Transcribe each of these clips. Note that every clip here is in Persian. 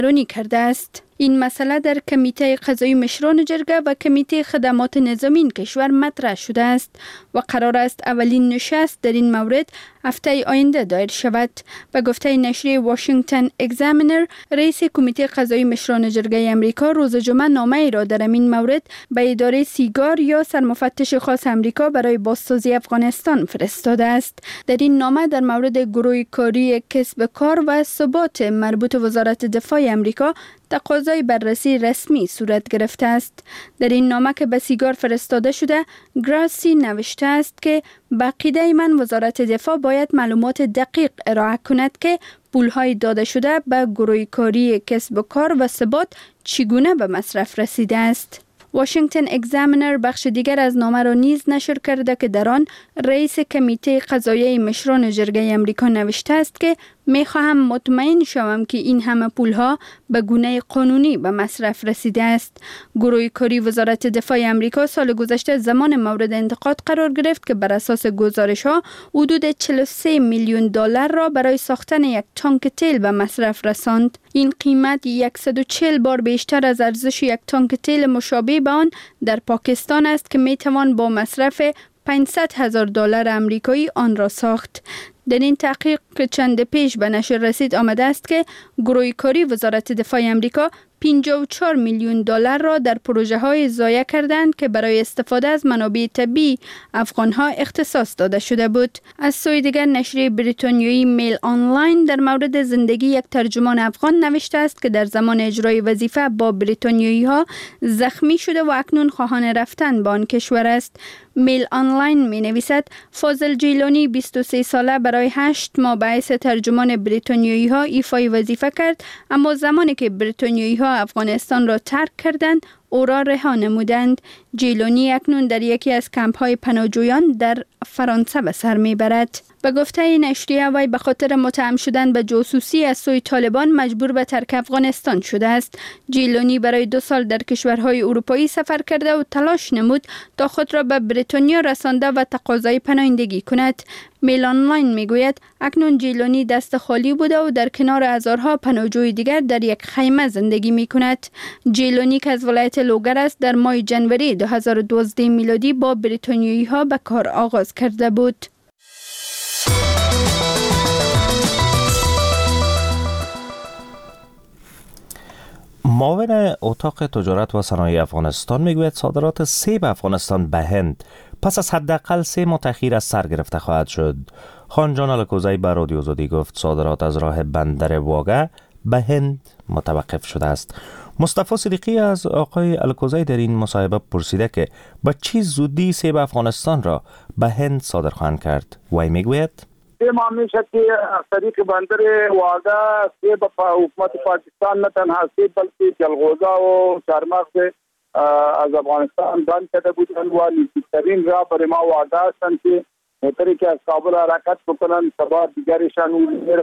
رانی کرده است. این مسئله در کمیته قضایی مشران جرگه و کمیته خدمات نظامی کشور مطرح شده است و قرار است اولین نشست در این مورد هفته آینده دایر شود. به گفته نشریه واشنگتن اگزامینر، رئیس کمیته قضایی مشران جرگه امریکا روز جمعه نامه ای را در این مورد به اداره سیگار یا سرمفتش خاص امریکا برای بازسازی افغانستان فرستاده است. در این نامه در مورد گروه کاری کسب کار و ثبات مربوط وزارت دفاع امریکا تقاضای بررسی رسمی صورت گرفته است. در این نامه که به سیگار فرستاده شده، گراسی نوشته است که به عقیده من وزارت دفاع باید معلومات دقیق ارائه کند که پولهای داده شده به گروه کاری کسب و کار و ثبات چگونه به مصرف رسیده است. واشنگتن اگزامینر بخش دیگر از نامه را نیز نشر کرده که در آن رئیس کمیته قضایی مشران جرگه امریکا نوشته است که می‌خواهم مطمئن شوم که این همه پولها به گونه قانونی به مصرف رسیده است. گروه کاری وزارت دفاع امریکا سال گذشته زمان مورد انتقاد قرار گرفت که بر اساس گزارش‌ها حدود 43 میلیون دلار را برای ساختن یک تانک تیل به مصرف رساند. این قیمت 140 بار بیشتر از ارزش یک تانک تیل مشابه به آن در پاکستان است که می‌توان با مصرف 500,000 دلار آمریکایی آن را ساخت. در این تحقیق که چند پیش به نشر رسید آمده است که گروه کاری وزارت دفاع امریکا 54 میلیون دلار را در پروژه های ضایع کردند که برای استفاده از منابع طبیعی افغان ها اختصاص داده شده بود. از سوی دیگر نشریه بریتانیایی میل آنلاین در مورد زندگی یک ترجمان افغان نوشته است که در زمان اجرای وظیفه با بریتانیایی ها زخمی شده و اکنون خواهان رفتن به آن کشور است. میل آنلاین می نویسد فاضل جیلانی 23 ساله برای 8 ماه به حیث ترجمان بریتانیایی ها ایفای وظیفه کرد، اما زمانی که بریتانیایی ها افغانستان را ترک کردند او را رها نمودند. جیلانی اکنون در یکی از کمپ های پناهجویان در فرانسه به سر می برد. به گفته نشریه وی به خاطر متهم شدن به جاسوسی از سوی طالبان مجبور به ترک افغانستان شده است. جیلانی برای 2 سال در کشورهای اروپایی سفر کرده و تلاش نمود تا خود را به بریتانیا رسانده و تقاضای پناهندگی کند. میل آنلاین میگوید اکنون جیلانی دست خالی بوده و در کنار هزارها پناهجوی دیگر در یک خیمه زندگی می کند. جیلانی که از ولایت لوگر است در ماه جنوری 2012 میلادی با بریتانیایی ها به کار آغاز کرده بود. معاون اتاق تجارت و صنایع افغانستان میگوید صادرات سیب افغانستان به هند پس از حداقل 3 ماه تأخیر از سر گرفته خواهد شد. خانجان الکوزی به رادیو آزادی گفت صادرات از راه بندر واگه به هند متوقف شده است. مصطفی صدیقی از آقای الکوزی در این مصاحبه پرسیده که با چه زودی سیب افغانستان را به هند صادر خواهند کرد. وی میگوید ما میشه که از طریق بندر واگه سیب حکومت پاکستان نه تنها سیب بلکه جلغوزه و چهارمغز از افغانستان بند کرده بودن و نزدیکترین راه برای ما واگه هستند که موتری که از کابل حرکت بکنن سبا دیگرشان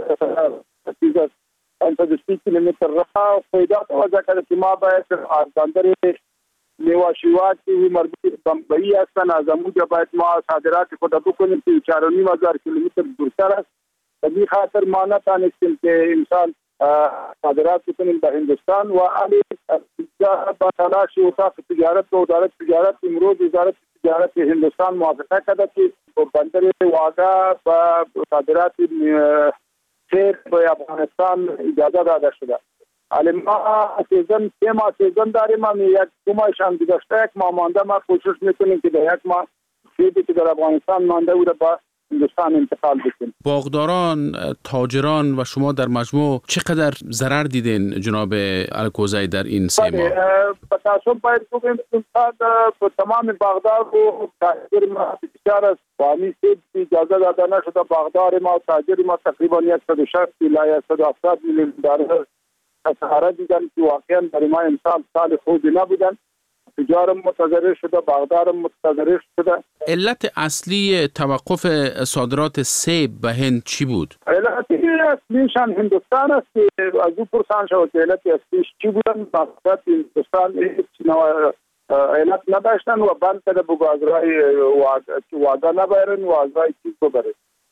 و 530 کیلومتر راه پیدا توجه کرده که ما باید از بندر میواشیوات که مربوط بمبئی هستند از اونجا باید ما صادرات خود بکنیم که 4,500 کیلومتر دورتر است. به این خاطر ما نتانستیم که امسال صادرات بکنیم به هندوستان و علی با تلاش اتاق تجارت و وزارت تجارت امروز وزارت تجارت هندوستان موافقه کرده که بندر واگه و صادرات سیب به افغانستان اجازه داده شده. حالا ما سیزن داریم، ما یک 2 ماهش هم گذشته، 1 ماه مانده. ما کوشش میکنیم که در 1 ماه سیبی که در افغانستان مانده او را با هندوستان انتقال بکنیم. باغداران، تاجران و شما در مجموع چقدر ضرر دیدین جناب الکوزی در این 3 ماه؟ به تاسف باید بگویم که تمام باغدار و تاجر ما بسیار است. وانی سیب اجازه داده نشده. باغدار ما و تاجر ما تقریبا 160 الی 170 میلیون دلار خساره دیدن که واقعا برای ما امسال سال خوبی نبودن. تجار متضرر شده، باغدار متضرر شده. علت اصلی توقف صادرات سیب به هند چی بود؟ علت اصلیشان هندوستان است که از او پرسان شد که علت اصلیش چی بودن. مقصد هندوستان علت نداشتن و بند کرده بگو از راه واگه نبرن و از راه چیز ببرن.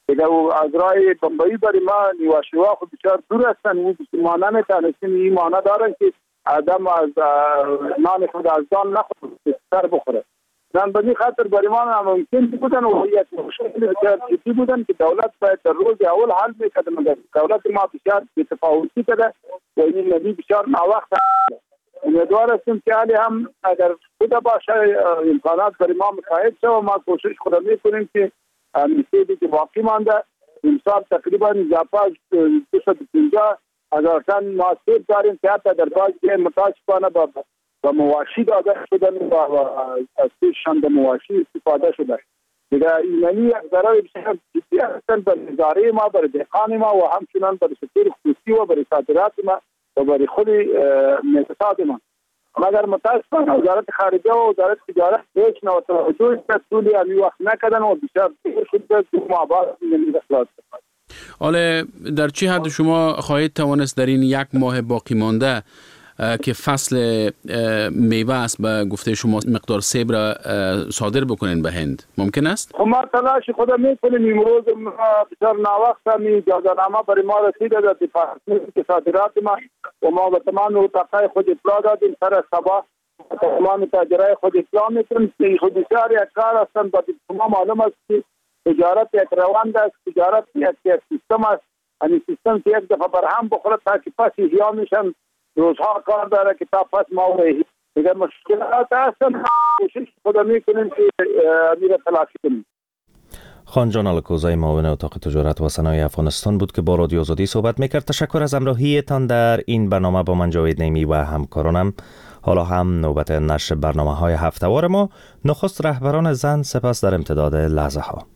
دیگه از راه بمبئی برای ما نیوشوا خود بسیار دور هستن و ما نمیتونستیم این مانع دارن که آدم از نان خود از دان نخورد سر بخوره. من به این خاطر برای ما ناممکن بودن و یک مشکل بسیار جدی بودن که دولت باید در روز اول حل میکرد، مگر دولت ما بسیار بی‌تفاوتی کرده و این نبی بسیار ناوقت. امیدوار هستیم که حالی هم اگر خود باشه امکانات برای ما مساعد شه و ما کوشش خود میکنیم که میسیدی که باقی مانده امسال تقریبا اضافه 250,000 تن ما سیب داریم که حتی در بعضی متاسفانه با مواشی داده شدن و از پیششان به مواشی استفاده شده. دیگه اینمی یک ضرر بسیار جدی هستن بر اداره ما، بر دهقان ما و همچنان بر سکتور خصوصی و بر صادرات ما و بر خود مؤسسات ما. مگر متاسفانه وزارت خارجه و وزارت تجارت هیچ نوع توجهی به طول همی وقت نکردن و بسیار شده که معبار اینمی اخلاص کرد. حالا در چه حد شما خواهید توانست در این یک ماه باقی مانده که فصل میوه است به گفته شما مقدار سیب را صادر بکنین به هند ممکن است؟ ما تلاش خود میکنیم. امروز بسیار ناوقت همی اجازه‌نامه برای ما رسیده در دیپارتمان صادرات ما و ما به تمام رتقای خود اطلاع دادیم. سر صبح تمام تاجرای خود اطلاع میکنیم که خود بسیار یک کار هستند. با شما معلوم است که تجارت یک روند است، تجارت یک سیستم است. این سیستم که یک دفعه برهم بخوره تا که پس احیا میشن روزها کار داره که تا پس ما وی دیگر مشکلات هستن. کوشش خود میکنیم که امیر تلاشی کنیم. خانجان الکوزی معاون اتاق تجارت و صنایع افغانستان بود که با رادیو آزادی صحبت میکرد. تشکر از همراهیتان در این برنامه با من جاوید نیمی و همکارانم. حالا هم نوبت نشر برنامه‌های هفته‌وار ما. نخست رهبران زن، سپس در امتداد لحظه ها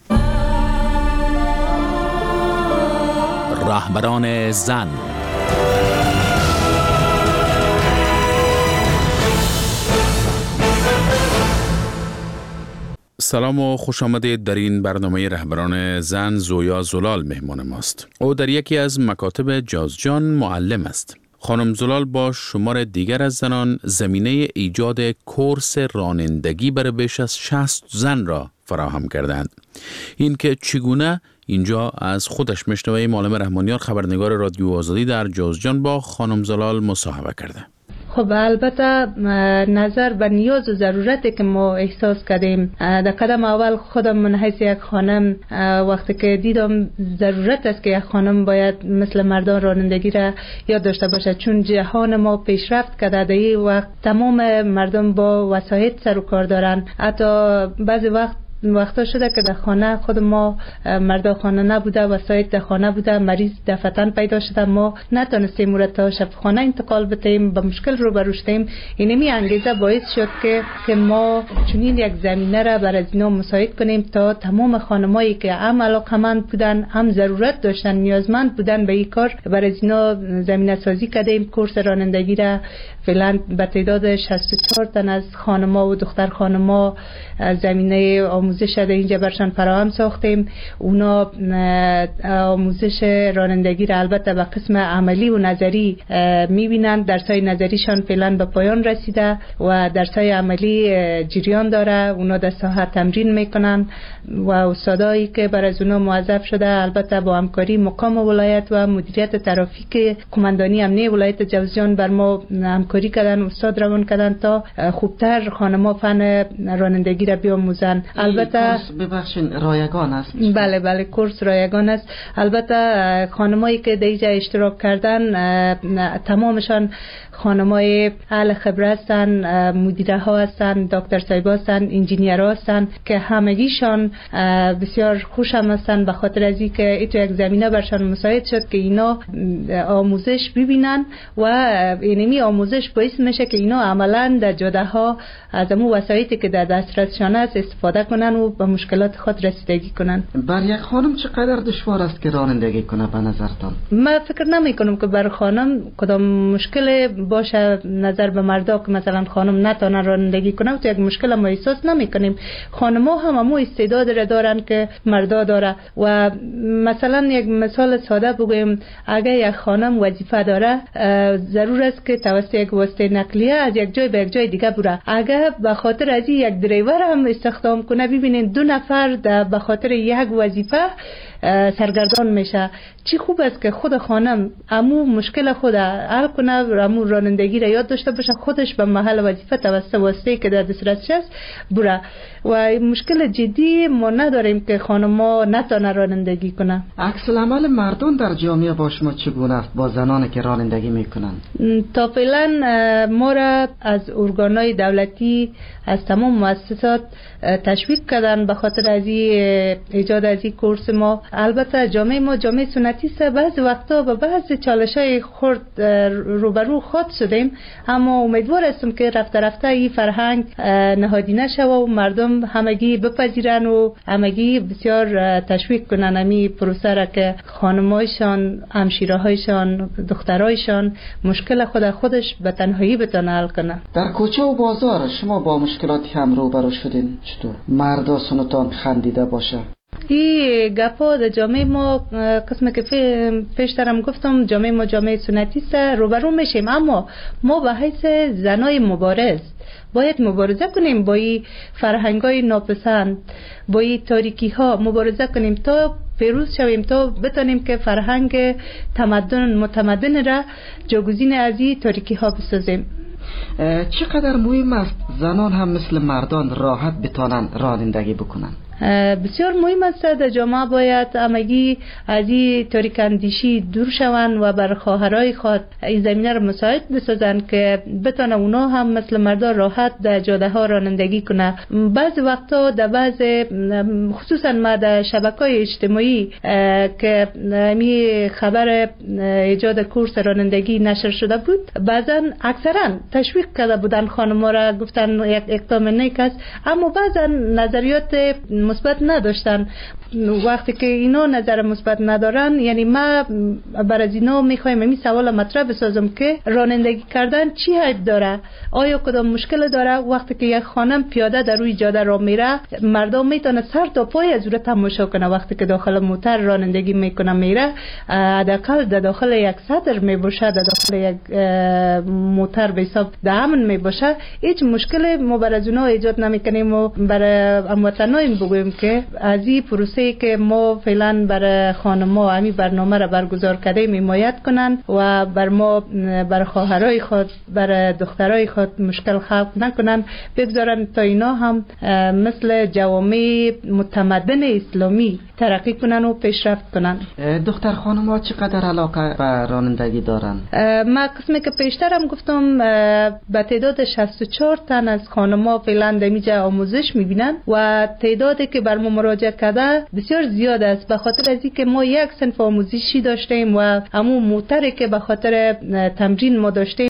رهبران زن. سلام و خوش آمدید. در این برنامه رهبران زن زویا زلال مهمان ماست. او در یکی از مکاتب جازجان معلم است. خانم زلال با شمار دیگر از زنان زمینه ایجاد کورس رانندگی برای بیش از 60 زن را فراهم کردند. این که چگونه اینجا از خودش میشنویم معلم رحمانیار خبرنگار رادیو آزادی در جازجان با خانم زلال مصاحبه کرده. خب البته نظر به نیاز و ضرورتی که ما احساس کردیم در قدم اول خودم من حیث یک خانم وقتی که دیدم ضرورت است که یک خانم باید مثل مردان رانندگی را یاد داشته باشه، چون جهان ما پیشرفت کرده. در این وقت تمام مردم با وسایل سر و کار دارن. حتی بعضی وقتا شده که در خانه خود ما مردا خانه نبوده، وسایل در خانه بوده، مریض دفتن پیدا شده، ما نتونستیم اون تا شب خانه انتقال بدیم، به مشکل روبرو شدیم. اینمی انگیزه باعث شد که ما چنین یک زمینه را برای اینا مساعد کنیم تا تمام خانمایی که هم علاقمند بودن، هم ضرورت داشتن، نیازمند بودن به این کار، برای اینا زمینه سازی کردیم. کورس رانندگی را فعلا به تعداد 64 تن از خانم‌ها و دختر خانم‌ها زمینه آموزش در اینجا برشان فراهم ساختیم. اونا آموزش رانندگی را البته به قسم عملی و نظری میبینند. درسای نظریشان فعلا به پایان رسیده و درسای عملی جریان داره. اونا در ساحه تمرین میکنن و استادایی که برای اونا موظف شده البته با همکاری مقام ولایت و مدیریت ترافیک قماندانی امنیه ولایت جوزجان بر ما همکاری کردن، استاد روان کردن تا خوبتر خانم‌ها فن رانندگی را بیاموزن. البته کورس ببخشید رایگان است. بله کورس رایگان است. البته خانمایی که در اینجا اشتراک کردن تمامشان خانمای اهل خبره هستند، مدیره ها هستند، دکتر صاحبا هستند، انجینیر ها هستند که همگیشان بسیار خوش هم هستند به خاطر از اینکه این تو یک زمینه برشان مساعد شد که اینا آموزش ببینن و اینمی آموزش باعث میشه که اینا عملا در جاده ها از امو وسایلی که در دسترسشان است استفاده کنن و به مشکلات خود رسیدگی کنن. بر یک خانم چقدر دشوار است که رانندگی کنه به نظرتان؟ من فکر نمی کنم که بر خانم کدام مشکل باشه نظر به مردا که مثلا خانم نتونه رانندگی کنه و تو یک مشکل ما احساس نمی کنیم. خانم‌ها هم استعداد را دارن که مردا داره و مثلا یک مثال ساده بگویم، اگر یک خانم وظیفه داره ضرور است که توسط یک واسطه نقلیه از یک جای به یک جای دیگه بره. اگر به خاطر از یک دریور هم استخدام کنه میبینین 2 نفر به خاطر یک وظیفه سرگردان میشه. چی خوب است که خود خانم امو مشکل خود حل کنه، امو رانندگی را یاد داشته باشه، خودش به محل وظیفه توسط واسطه که در دسترسش است بره. و مشکل جدی ما نداریم که خانم‌ها نتونه رانندگی کنه. عکس العمل مردان در جامعه با شما چگونه است با زنانی که رانندگی میکنن؟ تا فعلا ما را از ارگان‌های دولتی از تمام مؤسسات تشویق کردن به خاطر از ایجاد از این کورس ما. البته جامعه ما جامعه سنتی است، بعضی وقتا با بعضی چالش‌های خرد روبرو خود شدیم، اما امیدوار هستم که رفته رفته این فرهنگ نهادینه شود و مردم همگی بپذیرن و همگی بسیار تشویق کنن امی پروسه را که خانمایشان، همشیرهایشان، دخترایشان مشکل خودش به تنهایی بتونه حل کنن. در کوچه و بازار شما با مشکلاتی هم روبرو شدین؟ چطور مردا سنتان خندیده باشه؟ این گپا در جامعه ما قسمه که پیشترم گفتم جامعه ما جامعه سنتی است، روبرو میشیم، اما ما به حیث زنای مبارز باید مبارزه کنیم با این فرهنگای ناپسند، با این تاریکی ها مبارزه کنیم تا پیروز شویم، تا بتونیم که فرهنگ متمدن را جاگزین از این تاریکی ها بسازیم. چقدر مهم است زنان هم مثل مردان راحت بتونن رانندگی بکنن؟ بسیار مهم است. در جامعه باید همگی از این تاریک اندیشی دور شوند و بر خواهرای خود این زمینه را مساعد بسازند که بتونه اونا هم مثل مردا راحت در جاده ها رانندگی کنه. بعضی وقتا در بعض خصوصا ما در شبکه‌های اجتماعی که می خبر ایجاد کورس رانندگی نشر شده بود، بعضا اکثرا تشویق کرده بودن خانم‌ها را، گفتن یک اقدام نیک است، اما بعضا نظریات مثبت نداشتن. وقتی که اینا نظر مثبت ندارن، یعنی ما بر از اینا میخوایم این سوال مطرح بسازم که رانندگی کردن چی عیب داره؟ آیا کدام مشکل داره؟ وقتی که یک خانم پیاده در روی جاده را میره، مردم میتونه سر تا پای از اون تماشا کنه. وقتی که داخل موتر رانندگی میکنه میره، حداقل در داخل یک صدر میباشه، در داخل یک موتر به حساب در امن میباشه، هیچ مشکل ما بر از اونها ایجاد نمیکنیم. و برای هموطنان بگویم که از این پروسه که ما فعلا برای خانم‌ها همین برنامه را برگزار کردیم حمایت کنن و بر ما، بر خواهرای خود، بر دخترای خود مشکل خلق نکنن، بگذارن تا اینا هم مثل جوامع متمدن اسلامی ترقی کنن و پیشرفت کنن. دختر خانم‌ها چقدر علاقه به رانندگی دارن؟ ما قسمی که پیشترم گفتم به تعداد 64 تن از خانم‌ها فعلا در اینجا آموزش میبینن و تعدادی که بر ما مراجعه کرده بسیار زیاد است، به خاطر از اینکه ما یک صنف آموزشی داشتیم و همون موتری که به خاطر تمرین ما داشتیم